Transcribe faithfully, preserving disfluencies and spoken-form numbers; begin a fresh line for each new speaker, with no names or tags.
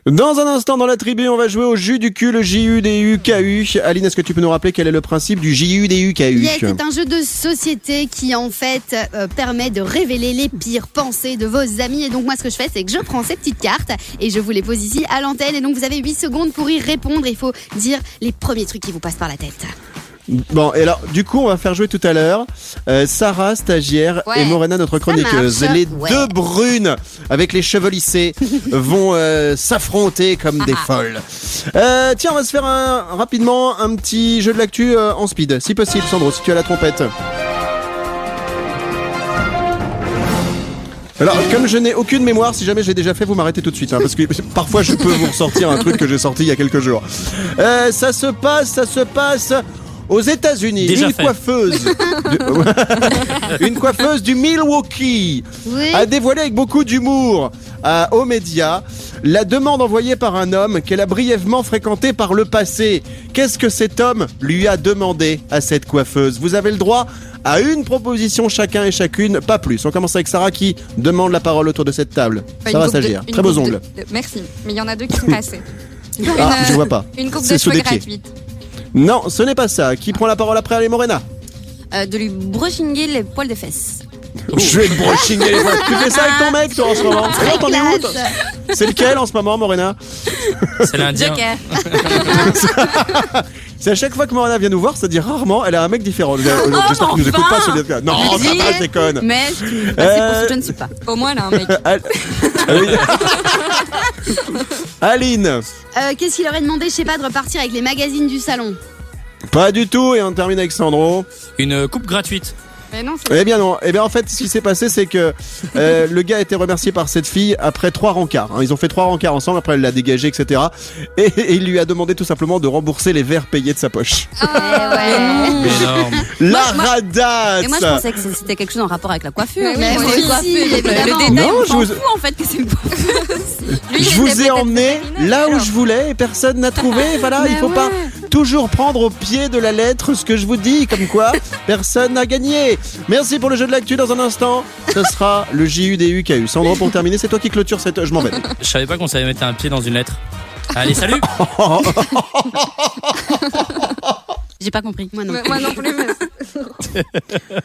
Dans un instant, dans la tribu, on va jouer au jus du cul, le J U D U K U. Aline, est-ce que tu peux nous rappeler quel est le principe du J U D U K U?
Yes, c'est un jeu de société qui en fait euh, permet de révéler les pires pensées de vos amis. Et donc moi, ce que je fais, c'est que je prends ces petites cartes et je vous les pose ici à l'antenne. Et donc vous avez huit secondes pour y répondre. Il faut dire les premiers trucs qui vous passent par la tête.
Bon, et alors, du coup, on va faire jouer tout à l'heure euh, Sarah, stagiaire,
Ouais,
et Morena, notre chroniqueuse.
marche.
Les
Ouais.
deux brunes, avec les cheveux lissés, vont euh, s'affronter comme des folles. Euh, tiens, on va se faire un, rapidement un petit jeu de l'actu euh, en speed, si possible, Sandro, si tu as la trompette. Alors, comme je n'ai aucune mémoire, si jamais j'ai déjà fait, vous m'arrêtez tout de suite, hein, parce que parfois je peux vous ressortir un truc que j'ai sorti il y a quelques jours. Euh, ça se passe, ça se passe aux États-Unis.
Déjà
Une
fait.
coiffeuse, du- une coiffeuse du Milwaukee
Oui.
a dévoilé avec beaucoup d'humour à, aux médias la demande envoyée par un homme qu'elle a brièvement fréquenté par le passé. Qu'est-ce que cet homme lui a demandé à cette coiffeuse? Vous avez le droit à une proposition chacun et chacune, pas plus. On commence avec Sarah qui demande la parole autour de cette table.
Une
Sarah
coupe de-
stagiaire,
une
très beaux
coupe de-
ongles.
de- Merci, mais il y en a deux qui sont passés.
Ah, je vois pas.
Une coupe
C'est
de
sous
cheveux
des pieds.
gratuite.
Non, ce n'est pas ça. Qui prend la parole après? Allez, Morena.
Euh, de lui brushiner les poils des fesses.
Je vais te brushing les voix. Tu fais ça avec ton mec, toi, en ce moment?
Très
Non, t'en es où, toi
classe.
C'est lequel en ce moment, Morena?
C'est l'Indien.
Joker.
C'est à chaque fois que Morena vient nous voir, c'est-à-dire rarement, elle a un mec différent. J'espère
Oh,
qu'il nous écoute
enfin
pas, celui là. Non, ça
Dis-
va, je déconne.
Mais je suis passée
Euh,
pour ce que je ne suis pas. Au moins, elle a un mec.
Al- Aline.
Euh, Qu'est-ce qu'il aurait demandé, je sais pas, de repartir avec les magazines du salon?
Pas du tout, et on termine avec Sandro.
Une coupe gratuite.
Mais non, c'est
Eh bien non, eh bien en fait ce qui s'est passé c'est que euh, le gars a été remercié par cette fille après trois rencarts, hein. Ils ont fait trois rencarts ensemble, après elle l'a dégagé, et cetera. Et, et il lui a demandé tout simplement de rembourser les verres payés de sa poche.
Ah,
ouais.
Énorme.
La
moi-
radasse.
Et moi je pensais que c'était quelque chose en rapport avec la coiffure.
Mais oui,
Mais
moi
moi
aussi,
aussi,
le
évidemment.
détail,
Non,
on
je
s'en
vous-
fout en fait que c'est une coiffeuse. Lui,
Je
il
vous
était
ai
peut-être
emmené
vétérinaire,
là où
alors.
je voulais et personne n'a trouvé. Voilà, il faut pas toujours prendre au pied de la lettre ce que je vous dis, comme quoi personne n'a gagné. Merci pour le jeu de l'actu. Dans un instant, ce sera le J U D U K U. Sandro, pour terminer, c'est toi qui clôture cette. Je m'en vais.
Je savais pas qu'on savait mettre un pied dans une lettre. Allez, salut.
J'ai pas compris.
Moi non.
Mais moi non plus. mais-